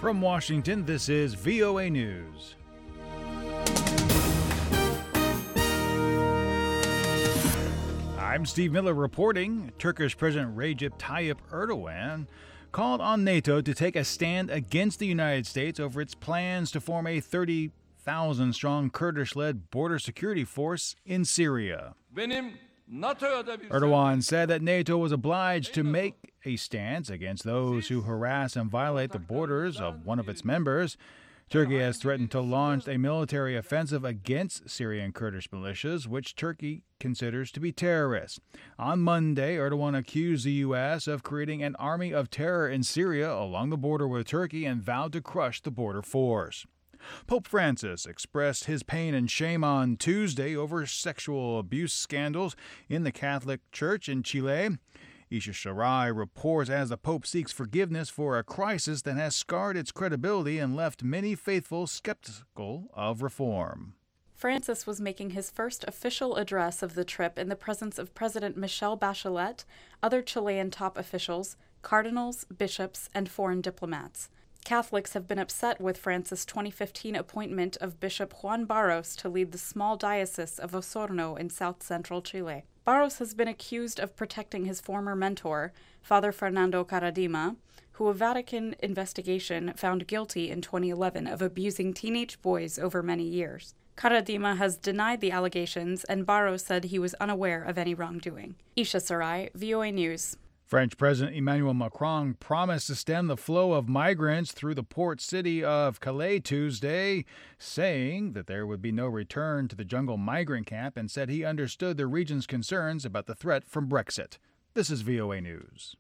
From Washington, this is VOA News. I'm Steve Miller reporting. Turkish President Recep Tayyip Erdogan called on NATO to take a stand against the United States over its plans to form a 30,000-strong Kurdish-led border security force in Syria. Erdogan said that NATO was obliged to make a stance against those who harass and violate the borders of one of its members. Turkey has threatened to launch a military offensive against Syrian Kurdish militias, which Turkey considers to be terrorists. On Monday, Erdogan accused the U.S. of creating an army of terror in Syria along the border with Turkey and vowed to crush the border force. Pope Francis expressed his pain and shame on Tuesday over sexual abuse scandals in the Catholic Church in Chile. Isha Sarai reports as the Pope seeks forgiveness for a crisis that has scarred its credibility and left many faithful skeptical of reform. Francis was making his first official address of the trip in the presence of President Michelle Bachelet, other Chilean top officials, cardinals, bishops, and foreign diplomats. Catholics have been upset with Francis' 2015 appointment of Bishop Juan Barros to lead the small diocese of Osorno in south-central Chile. Barros has been accused of protecting his former mentor, Father Fernando Karadima, who a Vatican investigation found guilty in 2011 of abusing teenage boys over many years. Karadima has denied the allegations, and Barros said he was unaware of any wrongdoing. Isha Sarai, VOA News. French President Emmanuel Macron promised to stem the flow of migrants through the port city of Calais Tuesday, saying that there would be no return to the jungle migrant camp, and said he understood the region's concerns about the threat from Brexit. This is VOA News.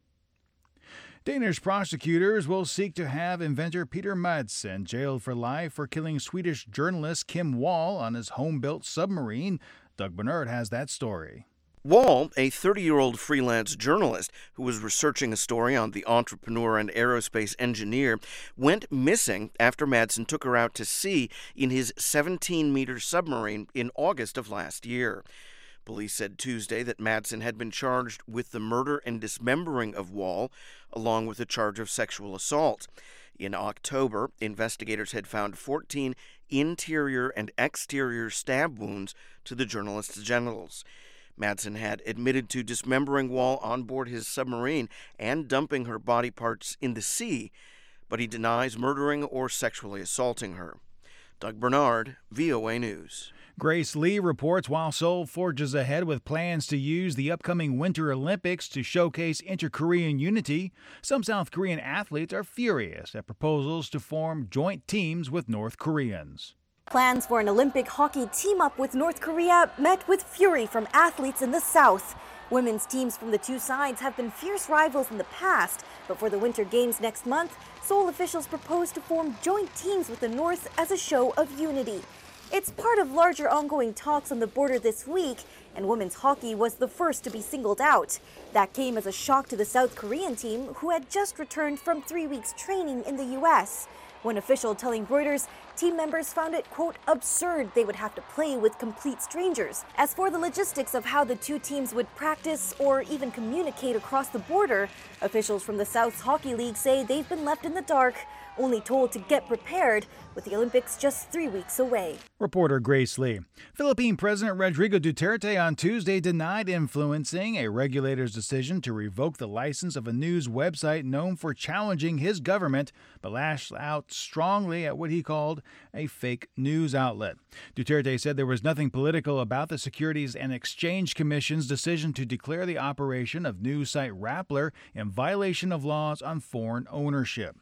Danish prosecutors will seek to have inventor Peter Madsen jailed for life for killing Swedish journalist Kim Wall on his home-built submarine. Doug Bernard has that story. Wall, a 30-year-old freelance journalist who was researching a story on the entrepreneur and aerospace engineer, went missing after Madsen took her out to sea in his 17-meter submarine in August of last year. Police said Tuesday that Madsen had been charged with the murder and dismembering of Wall, along with a charge of sexual assault. In October, investigators had found 14 interior and exterior stab wounds to the journalist's genitals. Madsen had admitted to dismembering Wall on board his submarine and dumping her body parts in the sea, but he denies murdering or sexually assaulting her. Doug Bernard, VOA News. Grace Lee reports while Seoul forges ahead with plans to use the upcoming Winter Olympics to showcase inter-Korean unity, some South Korean athletes are furious at proposals to form joint teams with North Koreans. Plans for an Olympic hockey team-up with North Korea met with fury from athletes in the South. Women's teams from the two sides have been fierce rivals in the past, but for the Winter Games next month, Seoul officials propose to form joint teams with the North as a show of unity. It's part of larger ongoing talks on the border this week, and women's hockey was the first to be singled out. That came as a shock to the South Korean team, who had just returned from 3 weeks training in the U.S. One official telling Reuters team members found it, quote, absurd they would have to play with complete strangers. As for the logistics of how the two teams would practice or even communicate across the border, officials from the South's Hockey League say they've been left in the dark, only told to get prepared, with the Olympics just 3 weeks away. Reporter Grace Lee. Philippine President Rodrigo Duterte on Tuesday denied influencing a regulator's decision to revoke the license of a news website known for challenging his government, but lashed out strongly at what he called a fake news outlet. Duterte said there was nothing political about the Securities and Exchange Commission's decision to declare the operation of news site Rappler in violation of laws on foreign ownership.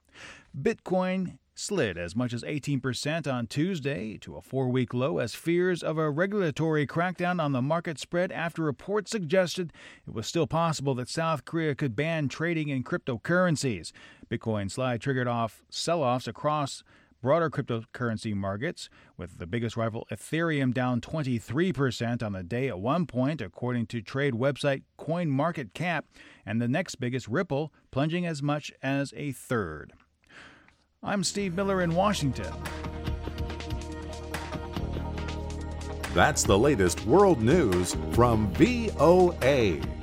Bitcoin slid as much as 18% on Tuesday to a 4-week low as fears of a regulatory crackdown on the market spread after reports suggested it was still possible that South Korea could ban trading in cryptocurrencies. Bitcoin slide triggered off sell-offs across broader cryptocurrency markets, with the biggest rival Ethereum down 23% on the day at one point, according to trade website CoinMarketCap, and the next biggest, Ripple, plunging as much as a third. I'm Steve Miller in Washington. That's the latest world news from VOA.